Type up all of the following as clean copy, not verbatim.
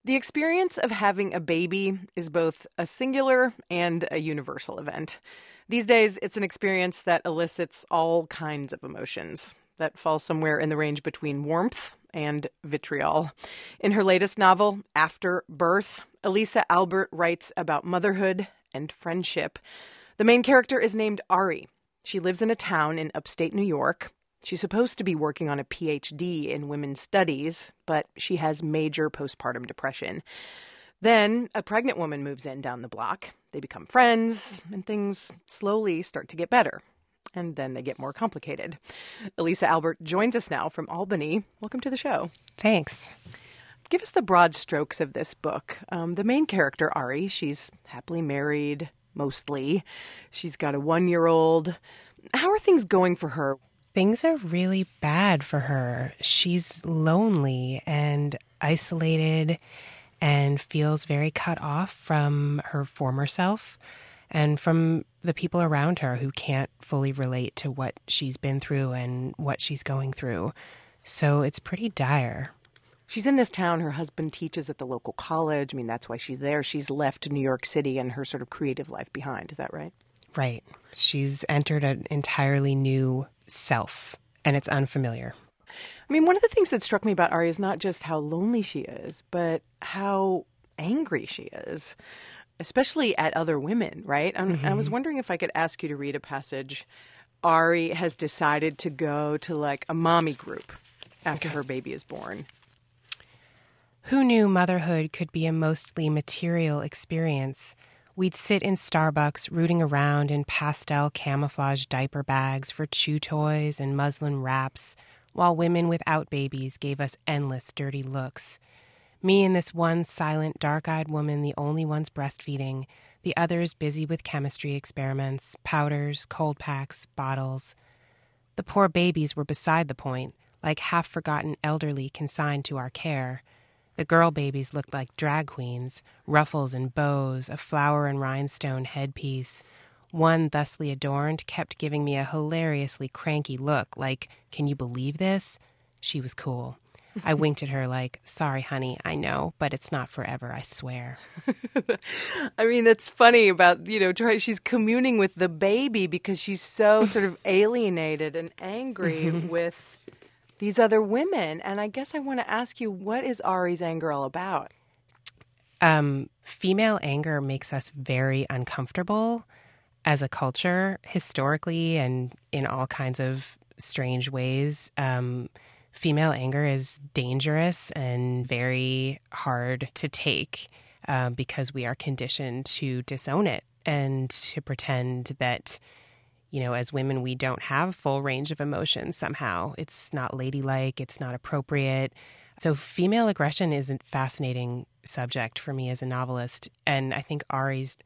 The experience of having a baby is both a singular and a universal event. These days, it's an experience that elicits all kinds of emotions that fall somewhere in the range between warmth and vitriol. In her latest novel, After Birth, Elisa Albert writes about motherhood and friendship. The main character is named Ari. She lives in a town in upstate New York. She's supposed to be working on a PhD in women's studies, but she has major postpartum depression. Then a pregnant woman moves in down the block. They become friends, and things slowly start to get better. And then they get more complicated. Elisa Albert joins us now from Albany. Welcome to the show. Thanks. Give us the broad strokes of this book. The main character, Ari, she's happily married, mostly. She's got a 1-year-old. How are things going for her? Things are really bad for her. She's lonely and isolated and feels very cut off from her former self and from the people around her who can't fully relate to what she's been through and what she's going through. So it's pretty dire. She's in this town. Her husband teaches at the local college. I mean, that's why she's there. She's left New York City and her sort of creative life behind. Is that right? Right. She's entered an entirely new self, and it's unfamiliar. I mean, one of the things that struck me about Ari is not just how lonely she is, but how angry she is, especially at other women, right? I was wondering if I could ask you to read a passage. Ari has decided to go to like a mommy group after her baby is born. Who knew motherhood could be a mostly material experience? We'd sit in Starbucks rooting around in pastel camouflage diaper bags for chew toys and muslin wraps, while women without babies gave us endless dirty looks. Me and this one silent, dark-eyed woman, the only ones breastfeeding, the others busy with chemistry experiments, powders, cold packs, bottles. The poor babies were beside the point, like half-forgotten elderly consigned to our care. The girl babies looked like drag queens, ruffles and bows, a flower and rhinestone headpiece. One, thusly adorned, kept giving me a hilariously cranky look, like, "Can you believe this?" She was cool. I winked at her like, "Sorry, honey, I know, but it's not forever, I swear." I mean, that's funny about, she's communing with the baby because she's so sort of alienated and angry with these other women. And I guess I want to ask you, what is Ari's anger all about? Female anger makes us very uncomfortable as a culture, historically and in all kinds of strange ways. Female anger is dangerous and very hard to take because we are conditioned to disown it and to pretend that as women, we don't have full range of emotions somehow. It's not ladylike. It's not appropriate. So female aggression is a fascinating subject for me as a novelist. And I think Ari's,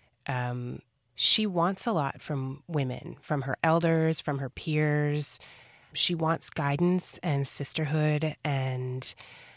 she wants a lot from women, from her elders, from her peers. She wants guidance and sisterhood and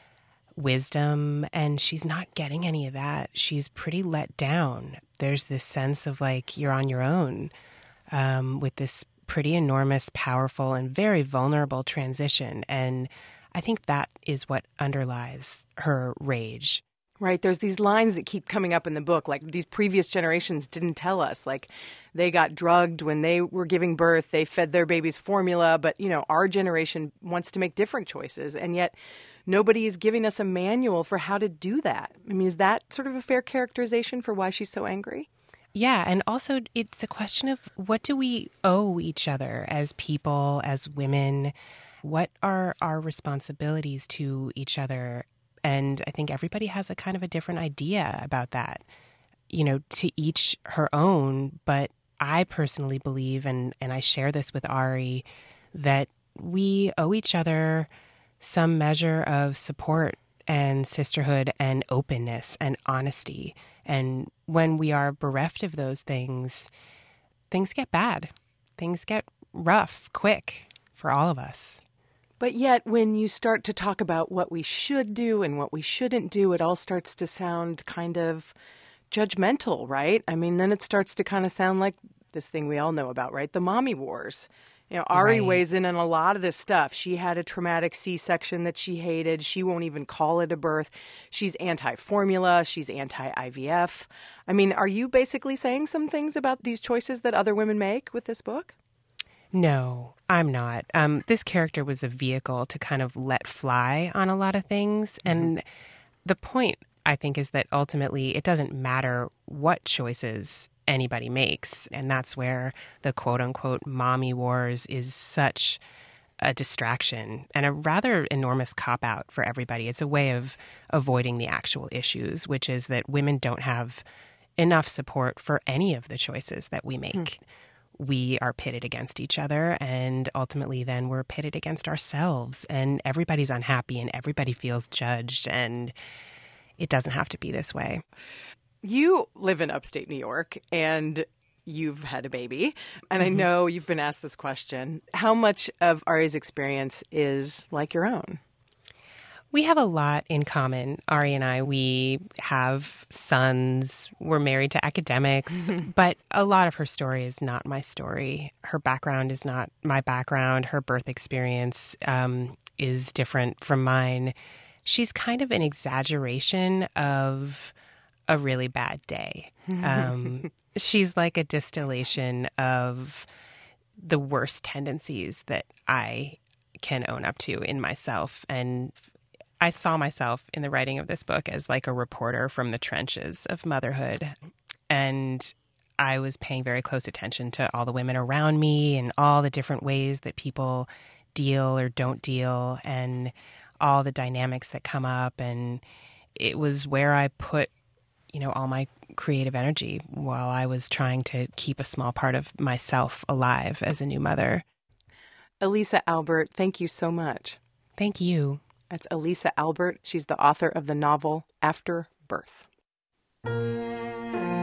wisdom, and she's not getting any of that. She's pretty let down. There's this sense of like, you're on your own. With this pretty enormous, powerful, and very vulnerable transition. And I think that is what underlies her rage. Right. There's these lines that keep coming up in the book, like these previous generations didn't tell us. Like they got drugged when they were giving birth. They fed their babies formula. But, our generation wants to make different choices. And yet nobody is giving us a manual for how to do that. I mean, is that sort of a fair characterization for why she's so angry? Yeah, and also it's a question of what do we owe each other as people, as women? What are our responsibilities to each other? And I think everybody has a kind of a different idea about that, to each her own. But I personally believe, and I share this with Ari, that we owe each other some measure of support and sisterhood and openness and honesty. And when we are bereft of those things, things get bad. Things get rough, quick for all of us. But yet, when you start to talk about what we should do and what we shouldn't do, it all starts to sound kind of judgmental, right? I mean, then it starts to kind of sound like this thing we all know about, right? The mommy wars. Ari Right. weighs in on a lot of this stuff. She had a traumatic C-section that she hated. She won't even call it a birth. She's anti-formula. She's anti-IVF. I mean, are you basically saying some things about these choices that other women make with this book? No, I'm not. This character was a vehicle to kind of let fly on a lot of things. And the point, I think, is that ultimately it doesn't matter what choices anybody makes. And that's where the quote unquote mommy wars is such a distraction and a rather enormous cop out for everybody. It's a way of avoiding the actual issues, which is that women don't have enough support for any of the choices that we make. We are pitted against each other, and ultimately then we're pitted against ourselves, and everybody's unhappy and everybody feels judged, and it doesn't have to be this way. You live in upstate New York, and you've had a baby. And I know you've been asked this question. How much of Ari's experience is like your own? We have a lot in common, Ari and I. We have sons. We're married to academics. But a lot of her story is not my story. Her background is not my background. Her birth experience is different from mine. She's kind of an exaggeration of a really bad day. She's like a distillation of the worst tendencies that I can own up to in myself. And I saw myself in the writing of this book as like a reporter from the trenches of motherhood. And I was paying very close attention to all the women around me and all the different ways that people deal or don't deal and all the dynamics that come up. And it was where I put, all my creative energy while I was trying to keep a small part of myself alive as a new mother. Elisa Albert, thank you so much. Thank you. That's Elisa Albert. She's the author of the novel After Birth.